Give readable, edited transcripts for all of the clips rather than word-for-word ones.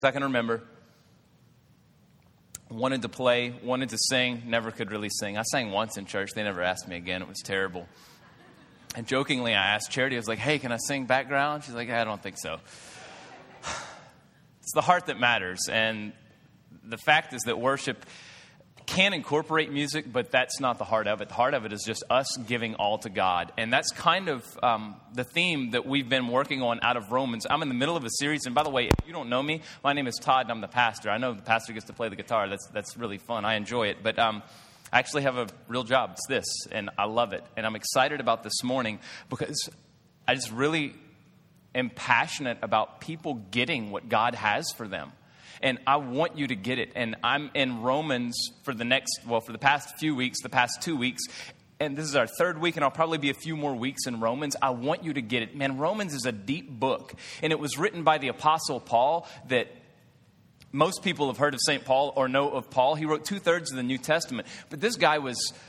I can remember. Wanted to play, wanted to sing, never could really sing. I sang once in church. They never asked me again. It was terrible. And jokingly, I asked Charity, I was like, hey, can I sing background? She's like, I don't think so. It's the heart that matters. And the fact is that worship can incorporate music, but that's not the heart of it. The heart of it is just us giving all to God. And that's kind of the theme that we've been working on out of Romans. I'm in the middle of a series. And by the way, if you don't know me, my name is Todd and I'm the pastor. I know the pastor gets to play the guitar. That's really fun. I enjoy it. But I actually have a real job. It's this. And I love it. And I'm excited about this morning because I just really am passionate about people getting what God has for them. And I want you to get it. And I'm in Romans for the past few weeks, the past 2 weeks. And this is our third week, and I'll probably be a few more weeks in Romans. I want you to get it. Man, Romans is a deep book. And it was written by the Apostle Paul that most people have heard of St. Paul or know of Paul. He wrote 2/3 of the New Testament. But this guy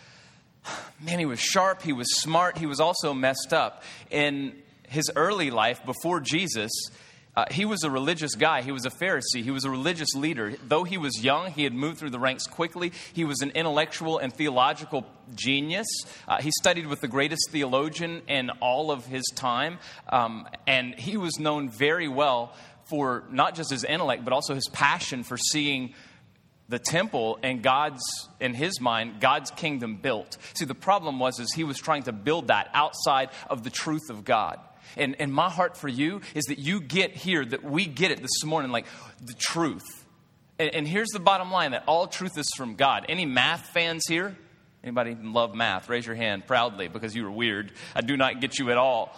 he was sharp, he was smart, he was also messed up. In his early life, before Jesus, he was a religious guy. He was a Pharisee. He was a religious leader. Though he was young, he had moved through the ranks quickly. He was an intellectual and theological genius. He studied with the greatest theologian in all of his time. And he was known very well for not just his intellect, but also his passion for seeing the temple and in his mind, God's kingdom built. See, the problem was he was trying to build that outside of the truth of God. And my heart for you is that you get here, that we get it this morning, like the truth. And here's the bottom line, that all truth is from God. Any math fans here? Anybody love math? Raise your hand proudly because you were weird. I do not get you at all.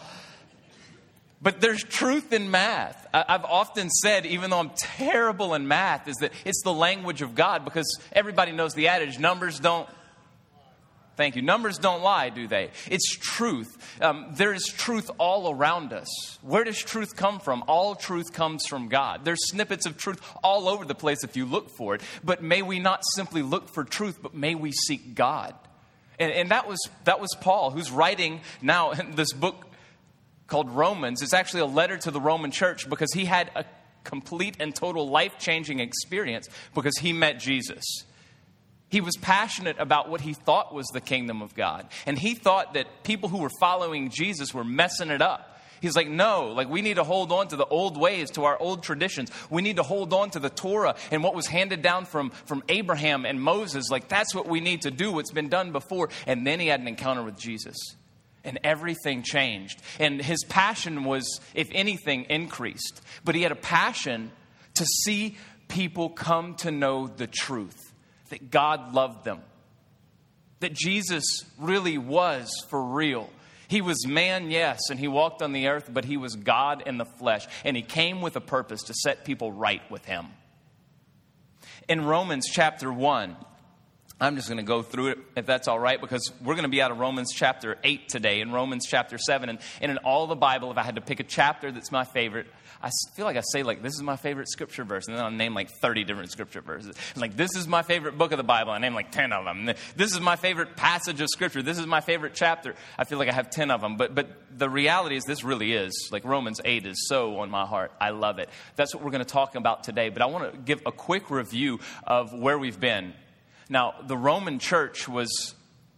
But there's truth in math. I've often said, even though I'm terrible in math, is that it's the language of God, because everybody knows the adage, numbers don't lie, do they? It's truth. There is truth all around us. Where does truth come from? All truth comes from God. There's snippets of truth all over the place if you look for it. But may we not simply look for truth, but may we seek God. And that was Paul, who's writing now in this book called Romans. It's actually a letter to the Roman church, because he had a complete and total life-changing experience because he met Jesus. He was passionate about what he thought was the kingdom of God. And he thought that people who were following Jesus were messing it up. He's like, no, we need to hold on to the old ways, to our old traditions. We need to hold on to the Torah and what was handed down from Abraham and Moses. That's what we need to do, what's been done before. And then he had an encounter with Jesus. And everything changed. And his passion was, if anything, increased. But he had a passion to see people come to know the truth. That God loved them. That Jesus really was for real. He was man, yes, and he walked on the earth, but he was God in the flesh. And he came with a purpose to set people right with him. In Romans chapter 1, I'm just going to go through it, if that's all right, because we're going to be out of Romans chapter 8 today, and Romans chapter 7. And in all the Bible, if I had to pick a chapter that's my favorite, I feel like I say, this is my favorite scripture verse, and then I'll name 30 different scripture verses. This is my favorite book of the Bible. I name 10 of them. This is my favorite passage of scripture. This is my favorite chapter. I feel like I have 10 of them. But the reality is, this really is, Romans 8 is so on my heart. I love it. That's what we're going to talk about today. But I want to give a quick review of where we've been. Now, the Roman church was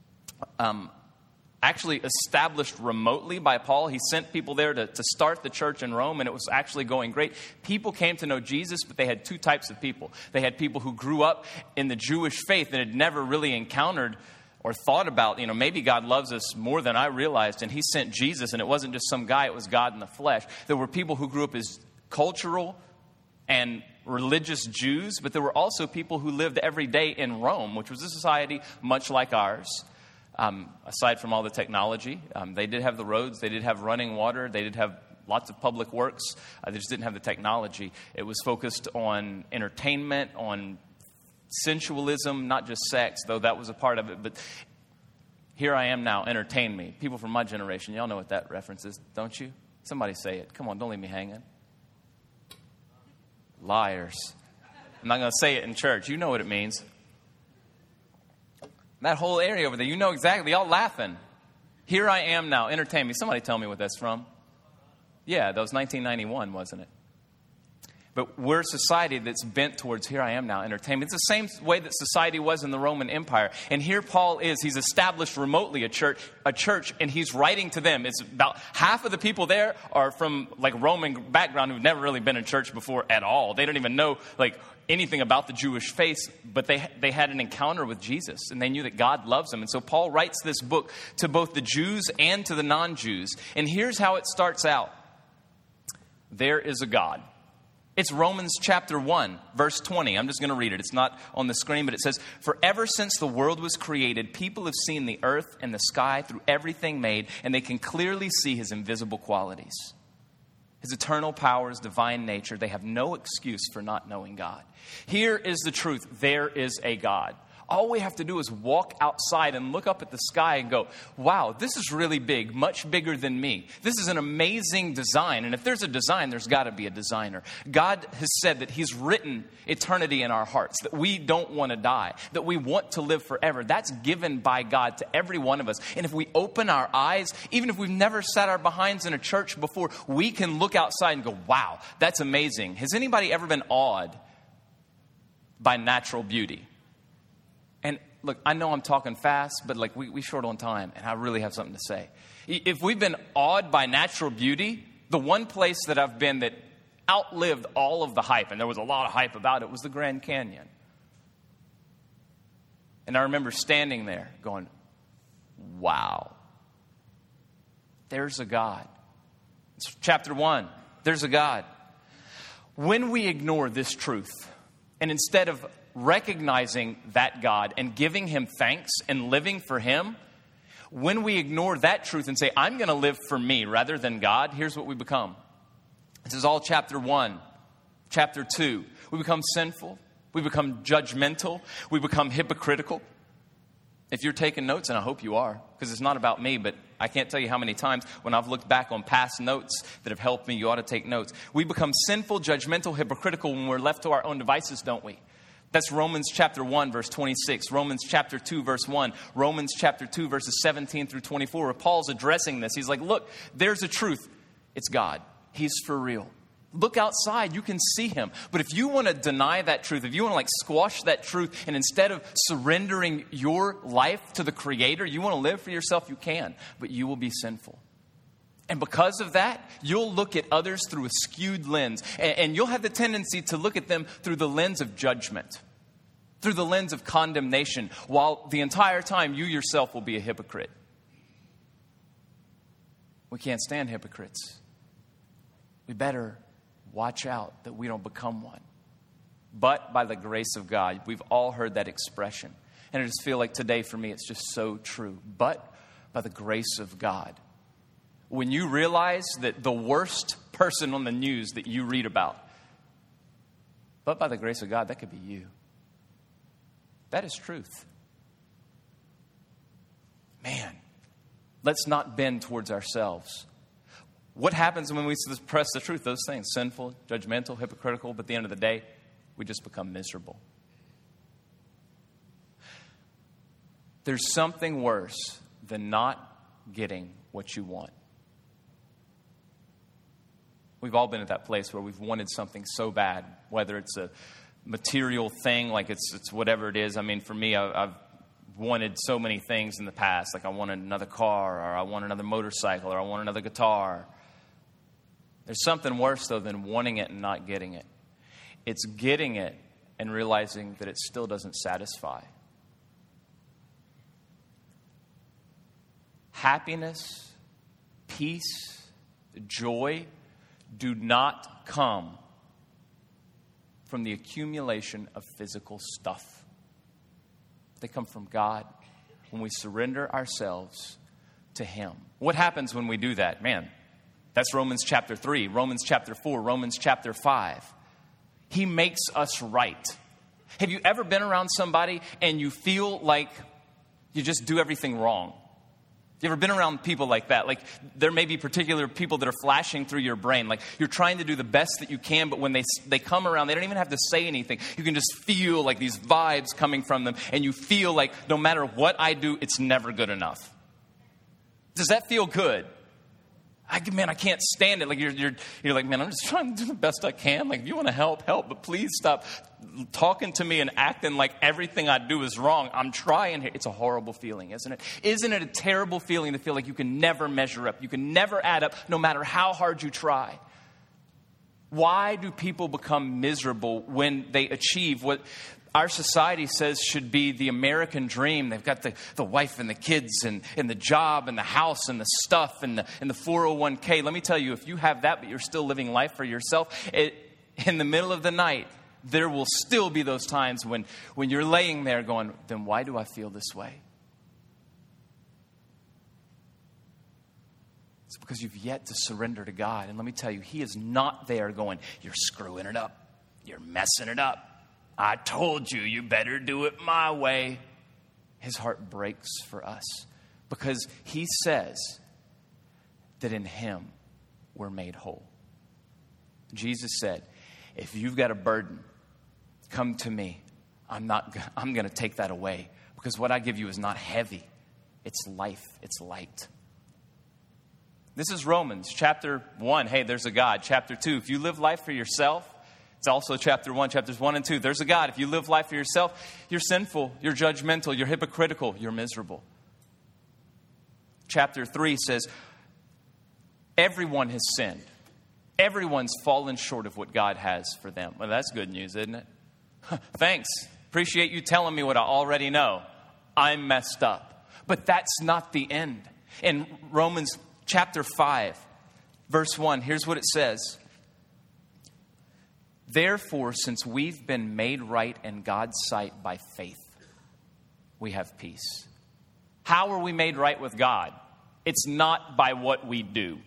actually established remotely by Paul. He sent people there to start the church in Rome, and it was actually going great. People came to know Jesus, but they had two types of people. They had people who grew up in the Jewish faith and had never really encountered or thought about, maybe God loves us more than I realized, and he sent Jesus, and it wasn't just some guy, it was God in the flesh. There were people who grew up as cultural and religious Jews, but there were also people who lived every day in Rome, which was a society much like ours. Aside from all the technology, they did have the roads, they did have running water, they did have lots of public works. They just didn't have the technology. It was focused on entertainment, on sensualism, not just sex, though that was a part of it. But here I am now, entertain me. People from my generation, y'all know what that reference is, don't you? Somebody say it. Come on, don't leave me hanging. Liars. I'm not going to say it in church. You know what it means. That whole area over there, you know exactly. Y'all laughing. Here I am now. Entertain me. Somebody tell me what that's from. Yeah, that was 1991, wasn't it? But we're a society that's bent towards, here I am now, entertainment. It's the same way that society was in the Roman Empire. And here Paul is, he's established remotely a church, and he's writing to them. It's about half of the people there are from like Roman background who've never really been in church before at all. They don't even know like anything about the Jewish faith, but they had an encounter with Jesus, and they knew that God loves them. And so Paul writes this book to both the Jews and to the non-Jews. And here's how it starts out. There is a God. It's Romans chapter 1, verse 20. I'm just going to read it. It's not on the screen, but it says, "For ever since the world was created, people have seen the earth and the sky through everything made, and they can clearly see his invisible qualities. His eternal power, his divine nature. They have no excuse for not knowing God." Here is the truth. There is a God. All we have to do is walk outside and look up at the sky and go, wow, this is really big, much bigger than me. This is an amazing design. And if there's a design, there's got to be a designer. God has said that he's written eternity in our hearts, that we don't want to die, that we want to live forever. That's given by God to every one of us. And if we open our eyes, even if we've never sat our behinds in a church before, we can look outside and go, wow, that's amazing. Has anybody ever been awed by natural beauty? And look, I know I'm talking fast, but like we short on time, and I really have something to say. If we've been awed by natural beauty, the one place that I've been that outlived all of the hype, and there was a lot of hype about it, was the Grand Canyon. And I remember standing there going, wow, there's a God. It's chapter 1, there's a God. When we ignore this truth, and instead of recognizing that God and giving him thanks and living for him, when we ignore that truth and say, I'm going to live for me rather than God, here's what we become. This is all chapter 1. Chapter 2, we become sinful. We become judgmental. We become hypocritical. If you're taking notes, and I hope you are, because it's not about me, but I can't tell you how many times when I've looked back on past notes that have helped me, you ought to take notes. We become sinful, judgmental, hypocritical when we're left to our own devices, don't we? That's Romans chapter 1, verse 26, Romans chapter 2, verse 1, Romans chapter 2, verses 17 through 24, where Paul's addressing this. He's like, look, there's a truth. It's God. He's for real. Look outside. You can see him. But if you want to deny that truth, if you want to like squash that truth, and instead of surrendering your life to the Creator, you want to live for yourself, you can. But you will be sinful. And because of that, you'll look at others through a skewed lens. And you'll have the tendency to look at them through the lens of judgment, through the lens of condemnation, while the entire time you yourself will be a hypocrite. We can't stand hypocrites. We better watch out that we don't become one. But by the grace of God, we've all heard that expression. And I just feel like today for me, it's just so true. But by the grace of God. When you realize that the worst person on the news that you read about, but by the grace of God, that could be you. That is truth. Man, let's not bend towards ourselves. What happens when we suppress the truth? Those things, sinful, judgmental, hypocritical, but at the end of the day, we just become miserable. There's something worse than not getting what you want. We've all been at that place where we've wanted something so bad, whether it's a material thing, like it's whatever it is. I mean, for me, I've wanted so many things in the past. Like I wanted another car, or I want another motorcycle, or I want another guitar. There's something worse, though, than wanting it and not getting it. It's getting it and realizing that it still doesn't satisfy. Happiness, peace, joy do not come from the accumulation of physical stuff. They come from God when we surrender ourselves to him. What happens when we do that? Man, that's Romans chapter 3, Romans chapter 4, Romans chapter 5. He makes us right. Have you ever been around somebody and you feel like you just do everything wrong? You ever been around people like that? Like there may be particular people that are flashing through your brain. Like you're trying to do the best that you can, but when they come around, they don't even have to say anything. You can just feel like these vibes coming from them. And you feel like no matter what I do, it's never good enough. Does that feel good? I can't stand it. Like you're like, man, I'm just trying to do the best I can. Like, if you want to help, but please stop talking to me and acting like everything I do is wrong. I'm trying here. It's a horrible feeling, isn't it? Isn't it a terrible feeling to feel like you can never measure up? You can never add up, no matter how hard you try. Why do people become miserable when they achieve what our society says should be the American dream? They've got the wife and the kids and the job and the house and the stuff and the 401k. Let me tell you, if you have that but you're still living life for yourself, in the middle of the night, there will still be those times when you're laying there going, then why do I feel this way? It's because you've yet to surrender to God. And let me tell you, He is not there going, you're screwing it up. You're messing it up. I told you, you better do it my way. His heart breaks for us because He says that in Him we're made whole. Jesus said, if you've got a burden, come to me. I'm going to take that away because what I give you is not heavy. It's life. It's light. This is Romans chapter 1. Hey, there's a God. Chapter 2. If you live life for yourself, it's also chapter 1, chapters 1 and 2. There's a God. If you live life for yourself, you're sinful, you're judgmental, you're hypocritical, you're miserable. Chapter 3 says, everyone has sinned. Everyone's fallen short of what God has for them. Well, that's good news, isn't it? Thanks. Appreciate you telling me what I already know. I'm messed up. But that's not the end. In Romans chapter 5, verse 1, here's what it says. Therefore, since we've been made right in God's sight by faith, we have peace. How are we made right with God? It's not by what we do.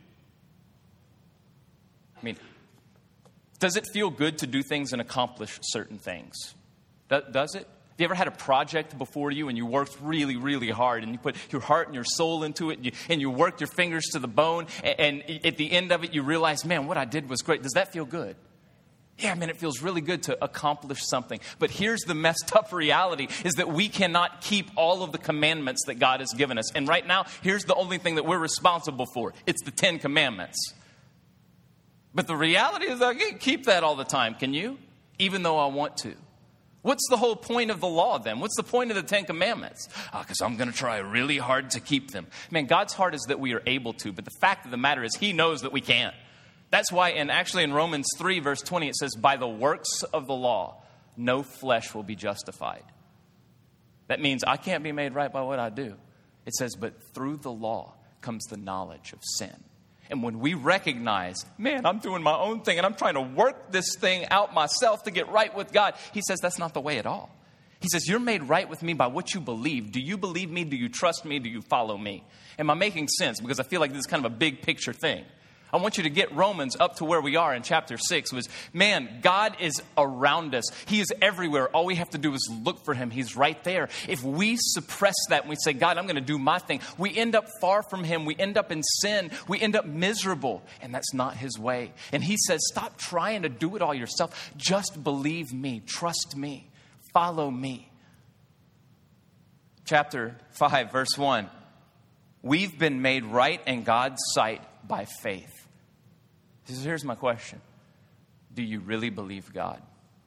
I mean, does it feel good to do things and accomplish certain things? Does it? Have you ever had a project before you and you worked really, really hard and you put your heart and your soul into it and you worked your fingers to the bone and at the end of it you realize, man, what I did was great. Does that feel good? Yeah, man, it feels really good to accomplish something. But here's the messed up reality is that we cannot keep all of the commandments that God has given us. And right now, here's the only thing that we're responsible for. It's the 10 commandments. But the reality is I can't keep that all the time. Can you? Even though I want to. What's the whole point of the law then? What's the point of the 10 commandments? Because I'm going to try really hard to keep them. Man, God's heart is that we are able to. But the fact of the matter is He knows that we can't. That's why, and actually in Romans 3, verse 20, it says, by the works of the law, no flesh will be justified. That means I can't be made right by what I do. It says, but through the law comes the knowledge of sin. And when we recognize, man, I'm doing my own thing and I'm trying to work this thing out myself to get right with God, He says that's not the way at all. He says, you're made right with me by what you believe. Do you believe me? Do you trust me? Do you follow me? Am I making sense? Because I feel like this is kind of a big picture thing. I want you to get Romans up to where we are in chapter 6 was, man, God is around us. He is everywhere. All we have to do is look for Him. He's right there. If we suppress that and we say, God, I'm going to do my thing, we end up far from Him. We end up in sin. We end up miserable. And that's not His way. And He says, stop trying to do it all yourself. Just believe me. Trust me. Follow me. Chapter 5, verse 1. We've been made right in God's sight by faith. Here's my question. Do you really believe God?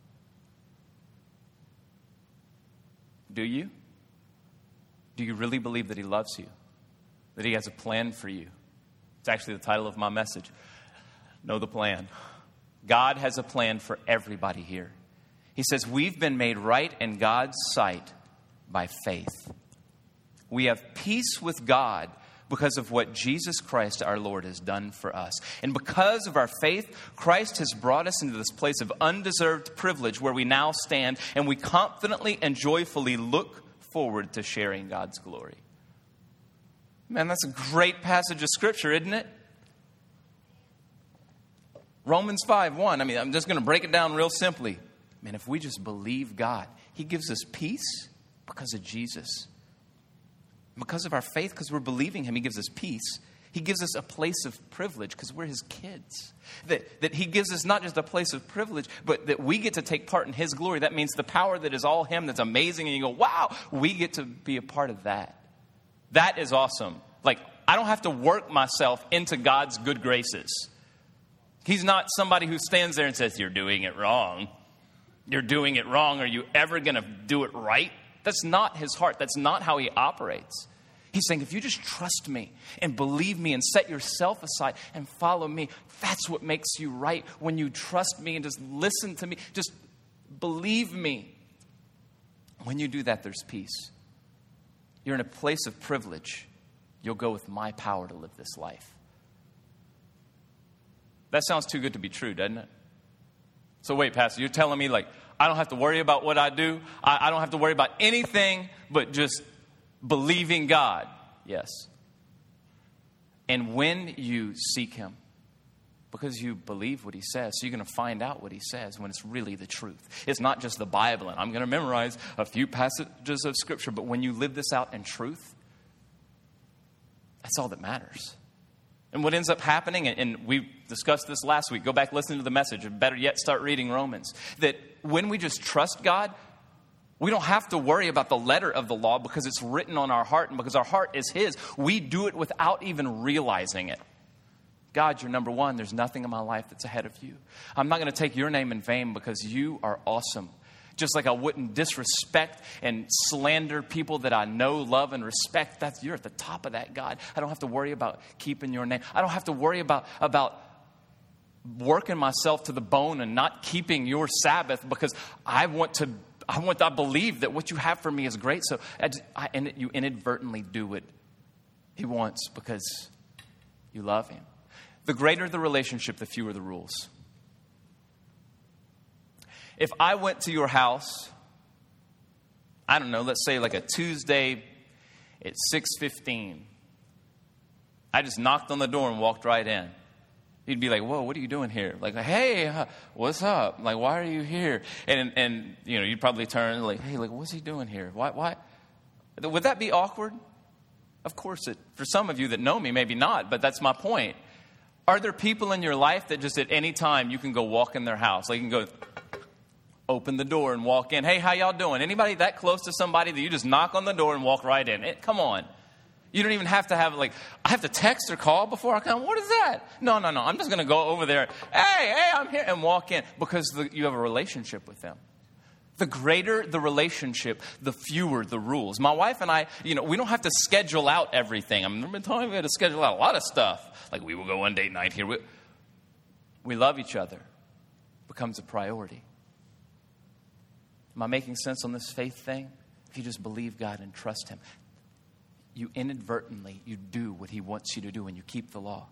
Do you? Do you really believe that He loves you? That He has a plan for you? It's actually the title of my message. Know the plan. God has a plan for everybody here. He says, we've been made right in God's sight by faith. We have peace with God because of what Jesus Christ our Lord has done for us. And because of our faith, Christ has brought us into this place of undeserved privilege where we now stand and we confidently and joyfully look forward to sharing God's glory. Man, that's a great passage of Scripture, isn't it? Romans 5:1. I mean, I'm just going to break it down real simply. Man, if we just believe God, He gives us peace because of Jesus. Because of our faith, because we're believing Him, He gives us peace. He gives us a place of privilege because we're His kids. That He gives us not just a place of privilege, but that we get to take part in His glory. That means the power that is all Him, that's amazing. And you go, wow, we get to be a part of that. That is awesome. Like, I don't have to work myself into God's good graces. He's not somebody who stands there and says, you're doing it wrong. You're doing it wrong. Are you ever going to do it right? That's not his heart. That's not how he operates. He's saying, if you just trust me and believe me and set yourself aside and follow me, that's what makes you right. When you trust me and just listen to me, just believe me. When you do that, there's peace. You're in a place of privilege. You'll go with my power to live this life. That sounds too good to be true, doesn't it? So wait, Pastor, you're telling me like, I don't have to worry about what I do. I don't have to worry about anything but just believing God. Yes. And when you seek him, because you believe what he says, so you're going to find out what he says when it's really the truth. It's not just the Bible, and I'm going to memorize a few passages of Scripture, but when you live this out in truth, that's all that matters. And what ends up happening, and we discussed this last week, go back, listen to the message, or better yet, start reading Romans, that when we just trust God, we don't have to worry about the letter of the law because it's written on our heart, and because our heart is his, we do it without even realizing it. God, you're number one. There's nothing in my life that's ahead of you. I'm not going to take your name in vain because you are awesome. Just like I wouldn't disrespect and slander people that I know, love, and respect. You're at the top of that, God. I don't have to worry about keeping your name. I don't have to worry about working myself to the bone and not keeping your Sabbath because I believe that what you have for me is great. So you inadvertently do what he wants because you love him. The greater the relationship, the fewer the rules. If I went to your house, I don't know, let's say like a Tuesday at 6:15. I just knocked on the door and walked right in. You'd be like, whoa, what are you doing here? Like, hey, what's up? Like, why are you here? And you know, you'd probably turn like, hey, like, what's he doing here? Why? Would that be awkward? Of course, for some of you that know me, maybe not, but that's my point. Are there people in your life that just at any time you can go walk in their house? Like you can go open the door and walk in. Hey, how y'all doing? Anybody that close to somebody that you just knock on the door and walk right in? Come on. You don't even have to have I have to text or call before I come. What is that? No. I'm just going to go over there. Hey, I'm here and walk in because you have a relationship with them. The greater the relationship, the fewer the rules. My wife and I, we don't have to schedule out everything. There have been times we had to schedule out a lot of stuff. Like we will go on date night here. We love each other. It becomes a priority. Am I making sense on this faith thing? If you just believe God and trust him, you do what he wants you to do and you keep the law.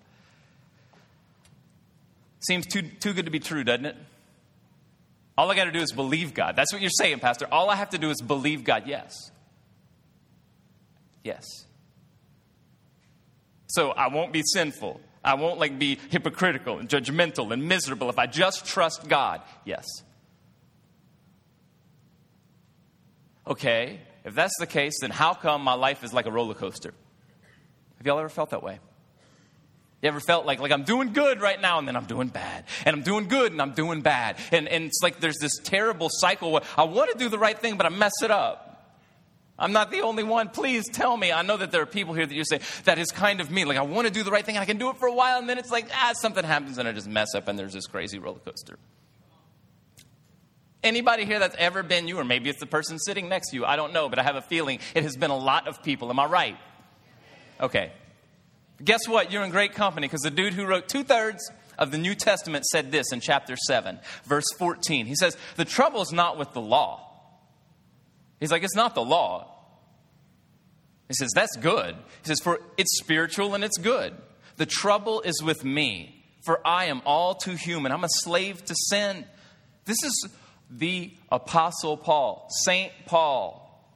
Seems too good to be true, doesn't it? All I got to do is believe God. That's what you're saying, Pastor. All I have to do is believe God. Yes. Yes. So I won't be sinful. I won't be hypocritical and judgmental and miserable if I just trust God. Yes. Okay, if that's the case, then how come my life is like a roller coaster? Have y'all ever felt that way? You ever felt like I'm doing good right now and then I'm doing bad? And I'm doing good and I'm doing bad. And it's like there's this terrible cycle where I want to do the right thing, but I mess it up. I'm not the only one. Please tell me. I know that there are people here that you say, that is kind of me. I want to do the right thing and I can do it for a while and then it's something happens and I just mess up and there's this crazy roller coaster. Anybody here that's ever been you, or maybe it's the person sitting next to you, I don't know, but I have a feeling it has been a lot of people. Am I right? Okay. Guess what? You're in great company because the dude who wrote 2/3 of the New Testament said this in chapter 7, verse 14. He says, the trouble is not with the law. He's like, it's not the law. He says, that's good. He says, for it's spiritual and it's good. The trouble is with me, for I am all too human. I'm a slave to sin. This is the Apostle Paul, Saint Paul.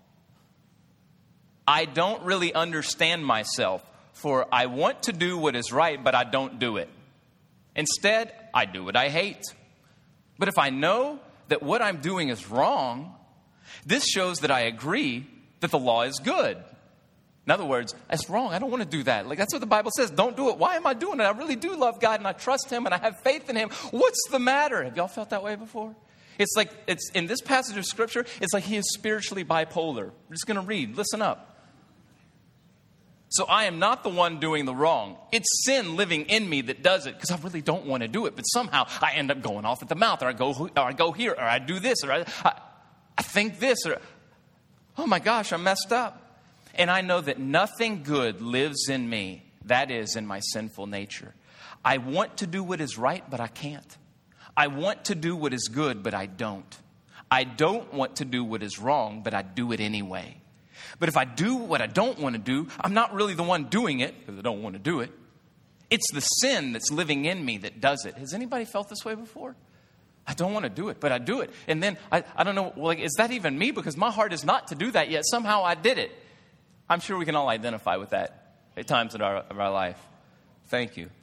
I don't really understand myself, for I want to do what is right, but I don't do it. Instead, I do what I hate. But if I know that what I'm doing is wrong, this shows that I agree that the law is good. In other words, that's wrong. I don't want to do that. That's what the Bible says. Don't do it. Why am I doing it? I really do love God and I trust him and I have faith in him. What's the matter? Have y'all felt that way before? It's in this passage of Scripture, it's like he is spiritually bipolar. We're just going to read. Listen up. So I am not the one doing the wrong. It's sin living in me that does it because I really don't want to do it. But somehow I end up going off at the mouth, or I go here, or I do this, or I think this, or oh my gosh, I'm messed up. And I know that nothing good lives in me, that is, in my sinful nature. I want to do what is right, but I can't. I want to do what is good, but I don't. I don't want to do what is wrong, but I do it anyway. But if I do what I don't want to do, I'm not really the one doing it because I don't want to do it. It's the sin that's living in me that does it. Has anybody felt this way before? I don't want to do it, but I do it. And then I don't know, like, is that even me? Because my heart is not to do that, yet somehow I did it. I'm sure we can all identify with that at times in our life. Thank you.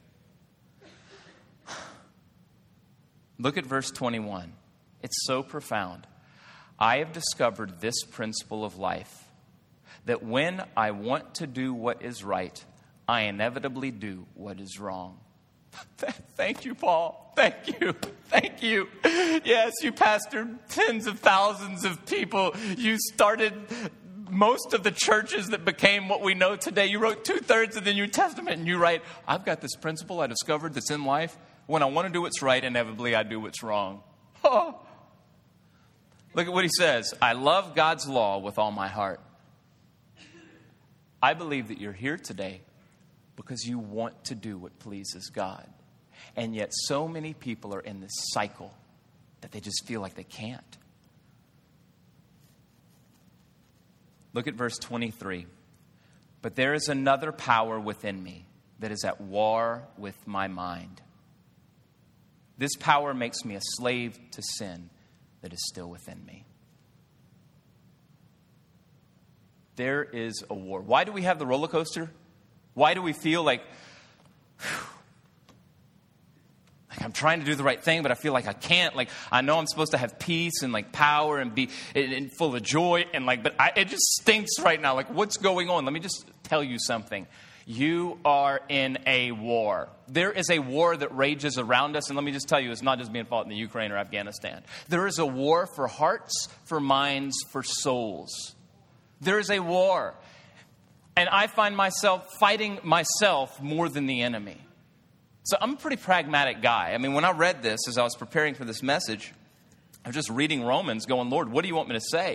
Look at verse 21. It's so profound. I have discovered this principle of life, that when I want to do what is right, I inevitably do what is wrong. Thank you, Paul. Thank you. Thank you. Yes, you pastored tens of thousands of people. You started most of the churches that became what we know today. You wrote 2/3 of the New Testament, and you write, I've got this principle I discovered that's in life. When I want to do what's right, inevitably I do what's wrong. Oh. Look at what he says. I love God's law with all my heart. I believe that you're here today because you want to do what pleases God. And yet so many people are in this cycle that they just feel like they can't. Look at verse 23. But there is another power within me that is at war with my mind. This power makes me a slave to sin that is still within me. There is a war. Why do we have the roller coaster? Why do we feel like I'm trying to do the right thing, but I feel like I can't? Like, I know I'm supposed to have peace and like power and be full of joy, and like, but it just stinks right now. Like, what's going on? Let me just tell you something. You are in a war. There is a war that rages around us. And let me just tell you, it's not just being fought in the Ukraine or Afghanistan. There is a war for hearts, for minds, for souls. There is a war. And I find myself fighting myself more than the enemy. So I'm a pretty pragmatic guy. I mean, when I read this, as I was preparing for this message, I was just reading Romans going, Lord, what do you want me to say?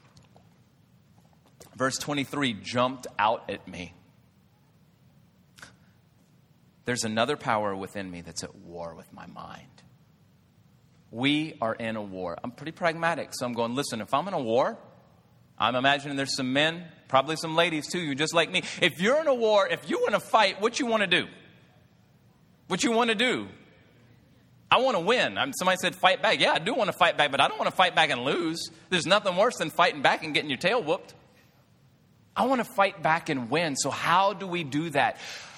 Verse 23 jumped out at me. There's another power within me that's at war with my mind. We are in a war. I'm pretty pragmatic, so I'm going, listen, if I'm in a war, I'm imagining there's some men, probably some ladies too, you just like me. If you're in a war, if you want to fight, what you want to do? What you want to do? I want to win. Somebody said fight back. Yeah, I do want to fight back, but I don't want to fight back and lose. There's nothing worse than fighting back and getting your tail whooped. I want to fight back and win. So how do we do that?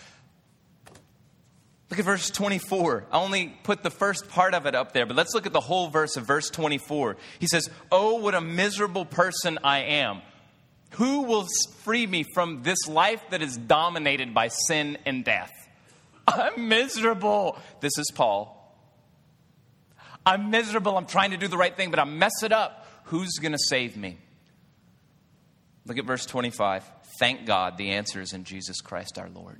Look at verse 24. I only put the first part of it up there, but let's look at the whole verse of verse 24. He says, oh, what a miserable person I am. Who will free me from this life that is dominated by sin and death? I'm miserable. This is Paul. I'm miserable. I'm trying to do the right thing, but I mess it up. Who's going to save me? Look at verse 25. Thank God the answer is in Jesus Christ our Lord.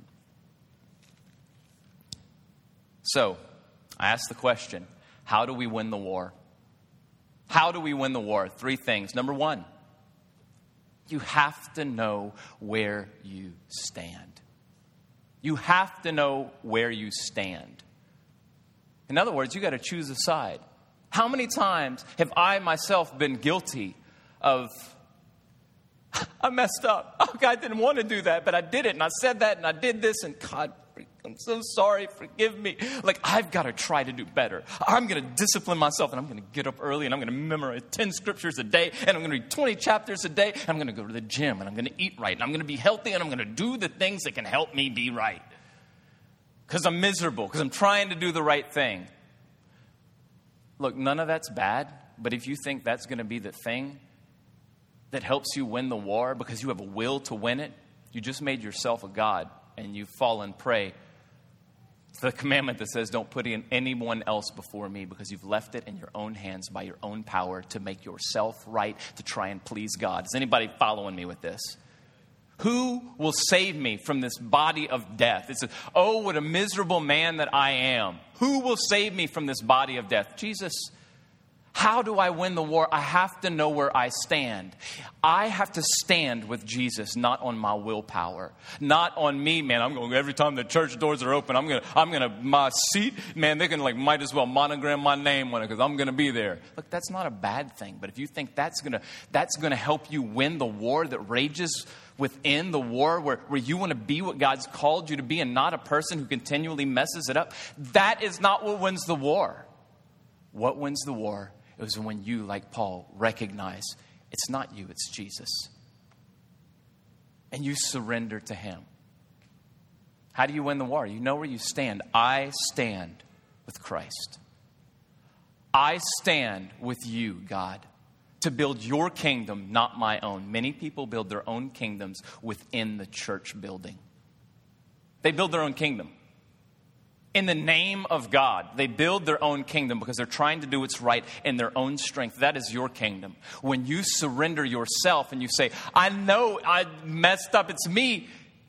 So, I asked the question, how do we win the war? How do we win the war? 3 things. Number 1, you have to know where you stand. You have to know where you stand. In other words, you got to choose a side. How many times have I myself been guilty of, I messed up. Oh, God, I didn't want to do that, but I did it, and I said that, and I did this, and God, I'm so sorry, forgive me. Like, I've got to try to do better. I'm going to discipline myself, and I'm going to get up early, and I'm going to memorize 10 scriptures a day, and I'm going to read 20 chapters a day, and I'm going to go to the gym, and I'm going to eat right, and I'm going to be healthy, and I'm going to do the things that can help me be right. Because I'm miserable, because I'm trying to do the right thing. Look, none of that's bad, but if you think that's going to be the thing that helps you win the war because you have a will to win it, you just made yourself a god, and you've fallen prey to the commandment that says don't put in anyone else before me, because you've left it in your own hands by your own power to make yourself right, to try and please God. Is anybody following me with this? Who will save me from this body of death? It says, oh, what a miserable man that I am. Who will save me from this body of death? Jesus, how do I win the war? I have to know where I stand. I have to stand with Jesus, not on my willpower, not on me, man. I'm going every time the church doors are open. I'm gonna my seat, man. They can might as well monogram my name on it because I'm gonna be there. Look, that's not a bad thing. But if you think that's gonna help you win the war that rages within the war, where you want to be what God's called you to be and not a person who continually messes it up, that is not what wins the war. What wins the war is when you, like Paul, recognize it's not you, it's Jesus. And you surrender to him. How do you win the war? You know where you stand. I stand with Christ. I stand with you, God, to build your kingdom, not my own. Many people build their own kingdoms within the church building. They build their own kingdom. In the name of God, they build their own kingdom because they're trying to do what's right in their own strength. That is your kingdom. When you surrender yourself and you say, I know I messed up, it's me.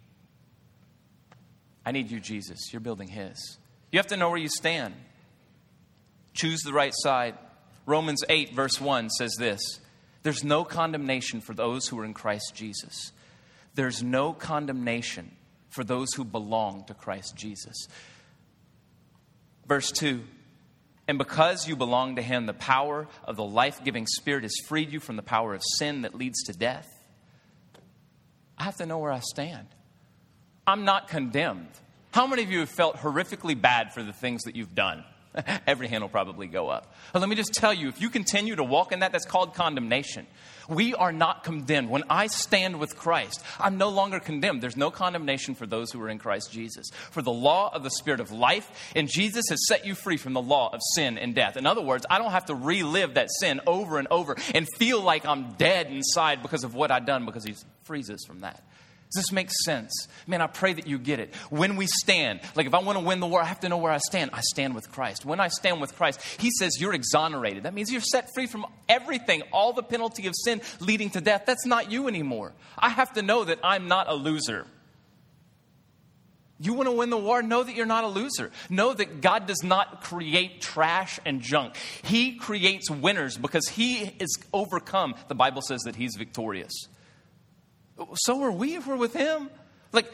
I need you, Jesus. You're building his. You have to know where you stand. Choose the right side. Romans 8 verse 1 says this: there's no condemnation for those who are in Christ Jesus. There's no condemnation for those who belong to Christ Jesus. Verse 2, and because you belong to him, the power of the life-giving Spirit has freed you from the power of sin that leads to death. I have to know where I stand. I'm not condemned. How many of you have felt horrifically bad for the things that you've done? Every hand will probably go up. But let me just tell you, if you continue to walk in that, that's called condemnation. We are not condemned. When I stand with Christ, I'm no longer condemned. There's no condemnation for those who are in Christ Jesus. For the law of the Spirit of life, and Jesus has set you free from the law of sin and death. In other words, I don't have to relive that sin over and over and feel like I'm dead inside because of what I've done, because he frees us from that. Does this make sense? Man, I pray that you get it. When we stand, like if I want to win the war, I have to know where I stand. I stand with Christ. When I stand with Christ, he says you're exonerated. That means you're set free from everything, all the penalty of sin leading to death. That's not you anymore. I have to know that I'm not a loser. You want to win the war? Know that you're not a loser. Know that God does not create trash and junk. He creates winners because he is overcome. The Bible says that he's victorious. So are we if we're with him. Like,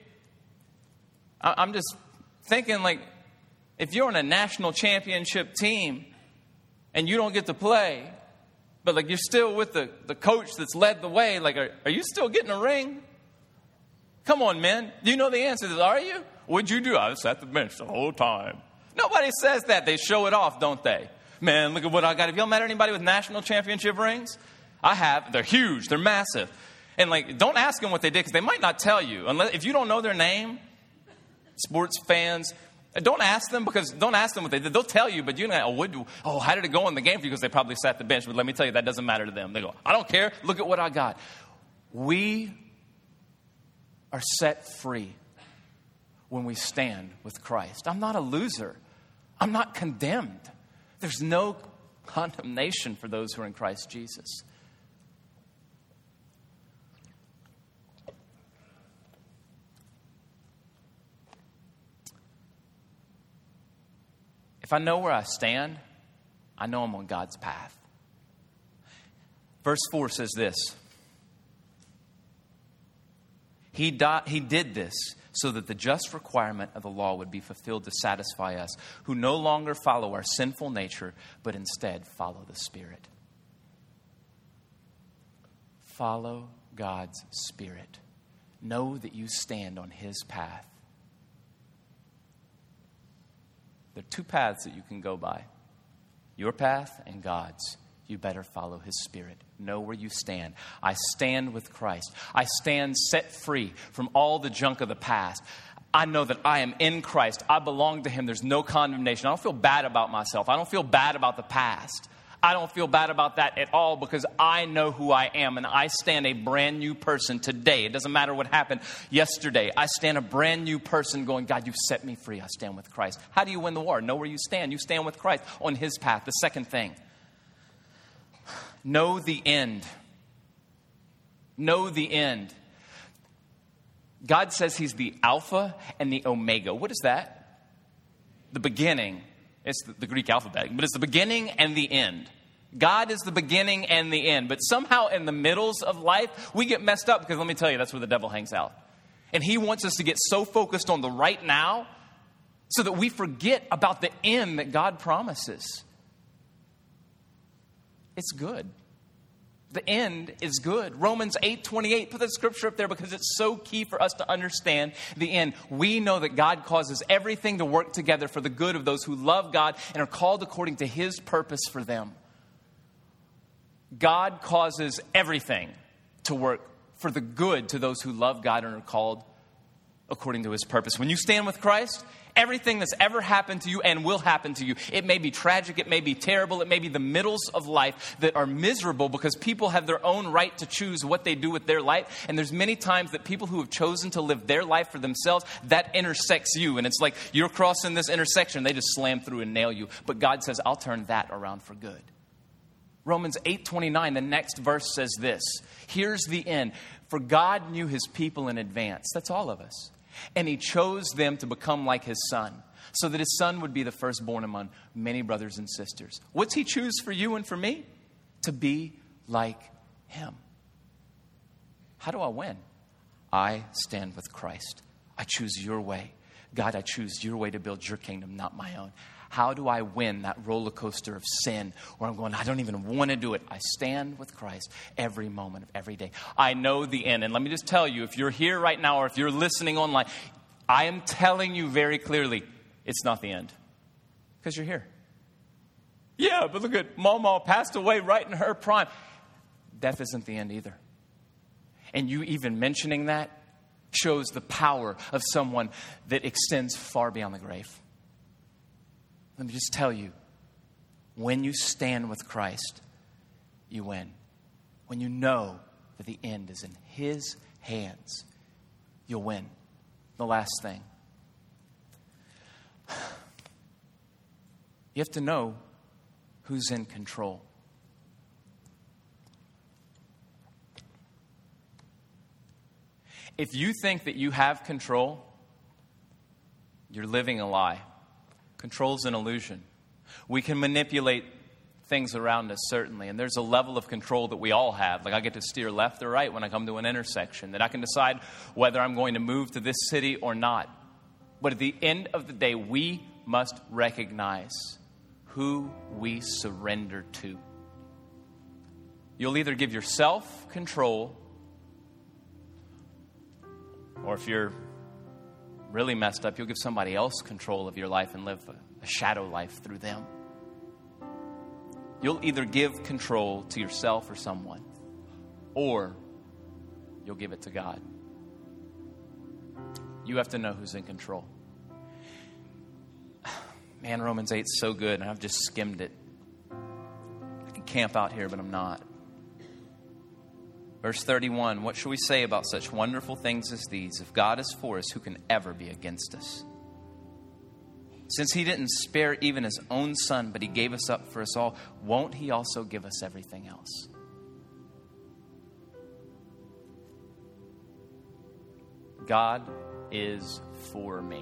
I'm just thinking, like, if you're on a national championship team and you don't get to play, but like you're still with the coach that's led the way, like, are you still getting a ring? Come on, men. Do you know the answer to this? Are you? What'd you do? I was at the bench the whole time. Nobody says that. They show it off, don't they? Man, look at what I got. Have y'all met anybody with national championship rings? I have. They're huge. They're massive. And like, don't ask them what they did because they might not tell you. Unless if you don't know their name, sports fans, don't ask them what they did. They'll tell you, but you're not, how did it go in the game for you? Because they probably sat the bench. But let me tell you, that doesn't matter to them. They go, I don't care. Look at what I got. We are set free when we stand with Christ. I'm not a loser. I'm not condemned. There's no condemnation for those who are in Christ Jesus. If I know where I stand, I know I'm on God's path. Verse 4 says this: He did this so that the just requirement of the law would be fulfilled to satisfy us, who no longer follow our sinful nature, but instead follow the Spirit. Follow God's Spirit. Know that you stand on his path. There are two paths that you can go by. Your path and God's. You better follow his Spirit. Know where you stand. I stand with Christ. I stand set free from all the junk of the past. I know that I am in Christ. I belong to him. There's no condemnation. I don't feel bad about myself. I don't feel bad about the past. I don't feel bad about that at all because I know who I am and I stand a brand new person today. It doesn't matter what happened yesterday. I stand a brand new person going, God, you've set me free. I stand with Christ. How do you win the war? Know where you stand. You stand with Christ on his path. The second thing, know the end. Know the end. God says he's the Alpha and the Omega. What is that? The beginning. It's the Greek alphabet, but it's the beginning and the end. God is the beginning and the end. But somehow in the middles of life, we get messed up because let me tell you, that's where the devil hangs out. And he wants us to get so focused on the right now so that we forget about the end that God promises. It's good. The end is good. Romans 8:28. Put that scripture up there because it's so key for us to understand the end. We know that God causes everything to work together for the good of those who love God and are called according to his purpose for them. God causes everything to work for the good to those who love God and are called according to his purpose. When you stand with Christ, everything that's ever happened to you and will happen to you, it may be tragic, it may be terrible, it may be the middles of life that are miserable because people have their own right to choose what they do with their life. And there's many times that people who have chosen to live their life for themselves, that intersects you. And it's like you're crossing this intersection, they just slam through and nail you. But God says, I'll turn that around for good. Romans 8:29, the next verse says this. Here's the end. For God knew his people in advance. That's all of us. And he chose them to become like his son, so that his son would be the firstborn among many brothers and sisters. What's he choose for you and for me? To be like him. How do I win? I stand with Christ. I choose your way. God, I choose your way to build your kingdom, not my own. How do I win that roller coaster of sin where I'm going, I don't even want to do it? I stand with Christ every moment of every day. I know the end. And let me just tell you, if you're here right now or if you're listening online, I am telling you very clearly, it's not the end. Because you're here. Yeah, but look at Mama passed away right in her prime. Death isn't the end either. And you even mentioning that shows the power of someone that extends far beyond the grave. Let me just tell you, when you stand with Christ, you win. When you know that the end is in his hands, you'll win. The last thing. You have to know who's in control. If you think that you have control, you're living a lie. Control's an illusion. We can manipulate things around us, certainly. And there's a level of control that we all have. Like I get to steer left or right when I come to an intersection. That I can decide whether I'm going to move to this city or not. But at the end of the day, we must recognize who we surrender to. You'll either give yourself control, or if you're really messed up, you'll give somebody else control of your life and live a shadow life through them. You'll either give control to yourself or someone, or you'll give it to God. You have to know who's in control. Man, Romans 8 is so good, and I've just skimmed it. I can camp out here, but I'm not. Verse 31, what shall we say about such wonderful things as these? If God is for us, who can ever be against us? Since he didn't spare even his own son, but he gave us up for us all, won't he also give us everything else? God is for me.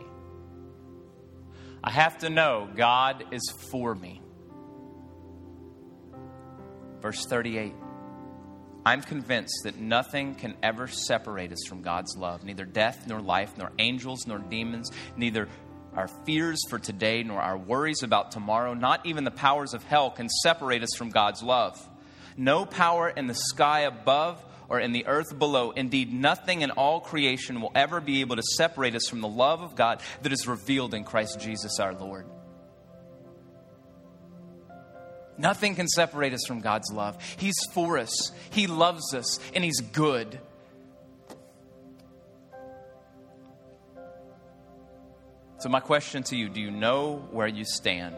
I have to know God is for me. Verse 38. I'm convinced that nothing can ever separate us from God's love. Neither death, nor life, nor angels, nor demons, neither our fears for today, nor our worries about tomorrow, not even the powers of hell can separate us from God's love. No power in the sky above or in the earth below, indeed nothing in all creation will ever be able to separate us from the love of God that is revealed in Christ Jesus our Lord. Nothing can separate us from God's love. He's for us. He loves us, and he's good. So my question to you, do you know where you stand?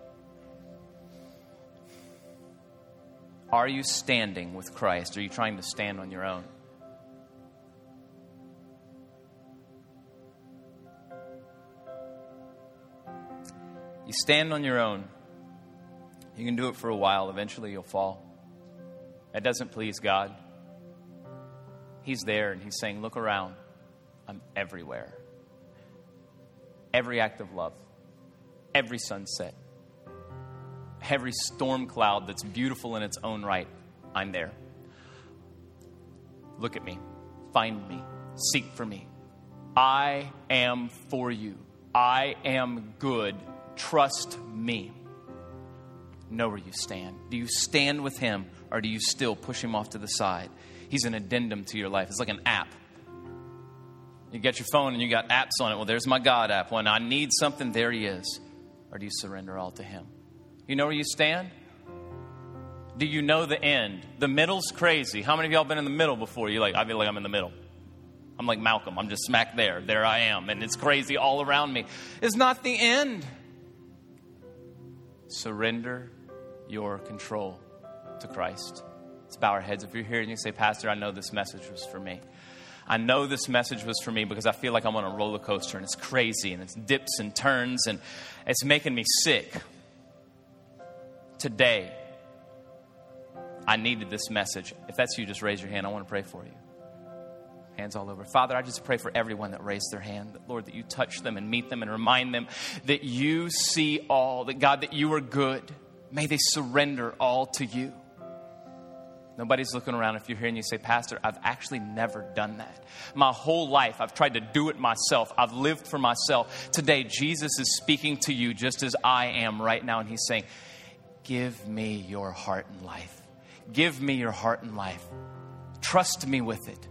Are you standing with Christ? Or are you trying to stand on your own? You stand on your own. You can do it for a while. Eventually you'll fall. That doesn't please God. He's there and he's saying, look around. I'm everywhere. Every act of love, every sunset, every storm cloud that's beautiful in its own right, I'm there. Look at me, find me, seek for me. I am for you. I am good. Trust me. Know where you stand. Do you stand with him, or do you still push him off to the side? He's an addendum to your life. It's like an app. You get your phone and you got apps on it. Well, there's my God app. When I need something, there he is. Or do you surrender all to him? You know where you stand? Do you know the end? The middle's crazy. How many of y'all been in the middle before? You're like, I feel like I'm in the middle. I'm like Malcolm. I'm just smack there. There I am. And it's crazy all around me. It's not the end. Surrender your control to Christ. Let's bow our heads. If you're here and you say, Pastor, I know this message was for me. I know this message was for me because I feel like I'm on a roller coaster and it's crazy and it's dips and turns and it's making me sick. Today, I needed this message. If that's you, just raise your hand. I want to pray for you. Hands all over. Father, I just pray for everyone that raised their hand, that, Lord, that you touch them and meet them and remind them that you see all, that God, that you are good. May they surrender all to you. Nobody's looking around. If you're here and you say, Pastor, I've actually never done that. My whole life, I've tried to do it myself. I've lived for myself. Today, Jesus is speaking to you just as I am right now. And he's saying, give me your heart and life. Give me your heart and life. Trust me with it.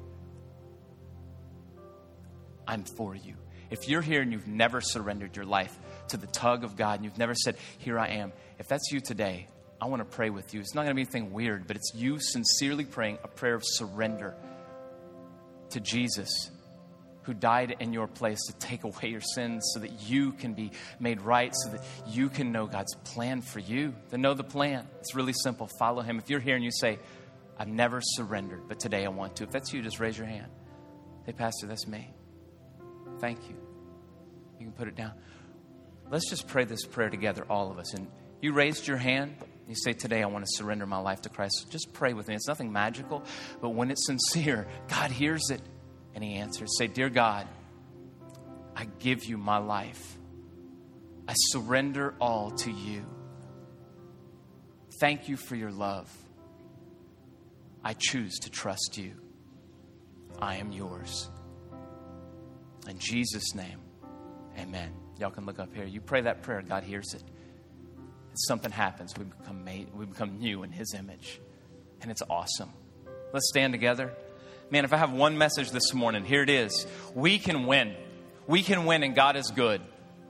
I'm for you. If you're here and you've never surrendered your life to the tug of God and you've never said, here I am. If that's you today, I want to pray with you. It's not going to be anything weird, but it's you sincerely praying a prayer of surrender to Jesus, who died in your place to take away your sins so that you can be made right, so that you can know God's plan for you. To know the plan, it's really simple. Follow him. If you're here and you say, I've never surrendered, but today I want to. If that's you, just raise your hand. Hey, Pastor, that's me. Thank you. You can put it down. Let's just pray this prayer together, all of us. And you raised your hand. You say, today I want to surrender my life to Christ. Just pray with me. It's nothing magical, but when it's sincere, God hears it and he answers. Say, dear God, I give you my life. I surrender all to you. Thank you for your love. I choose to trust you. I am yours. In Jesus' name, amen. Y'all can look up here. You pray that prayer, God hears it. Something happens. We become new in his image. And it's awesome. Let's stand together. Man, if I have one message this morning, here it is. We can win. We can win, and God is good.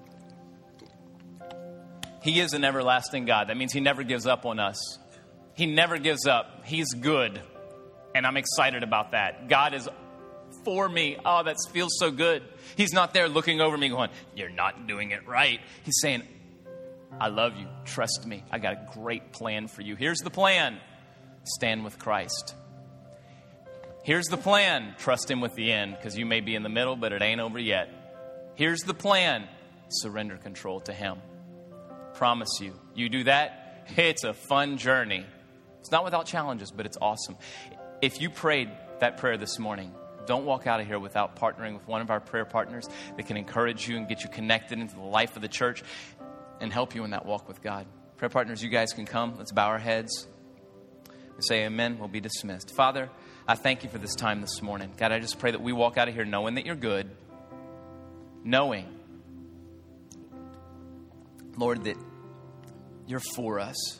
He is an everlasting God. That means he never gives up on us. He never gives up. He's good. And I'm excited about that. God is for me. Oh, that feels so good. He's not there looking over me going, you're not doing it right. He's saying, I love you. Trust me. I got a great plan for you. Here's the plan. Stand with Christ. Here's the plan. Trust him with the end, because you may be in the middle, but it ain't over yet. Here's the plan. Surrender control to him. Promise you. You do that, it's a fun journey. It's not without challenges, but it's awesome. If you prayed that prayer this morning, don't walk out of here without partnering with one of our prayer partners that can encourage you and get you connected into the life of the church and help you in that walk with God. Prayer partners, you guys can come. Let's bow our heads and say amen. We'll be dismissed. Father, I thank you for this time this morning. God, I just pray that we walk out of here knowing that you're good. Knowing, Lord, that you're for us.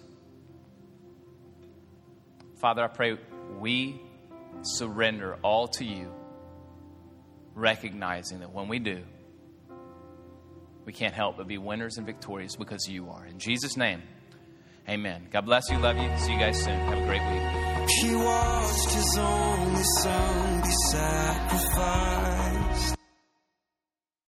Father, I pray we surrender all to you, recognizing that when we do, we can't help but be winners and victorious because you are. In Jesus' name, amen. God bless you. Love you. See you guys soon. Have a great week. He watched his only son be sacrificed.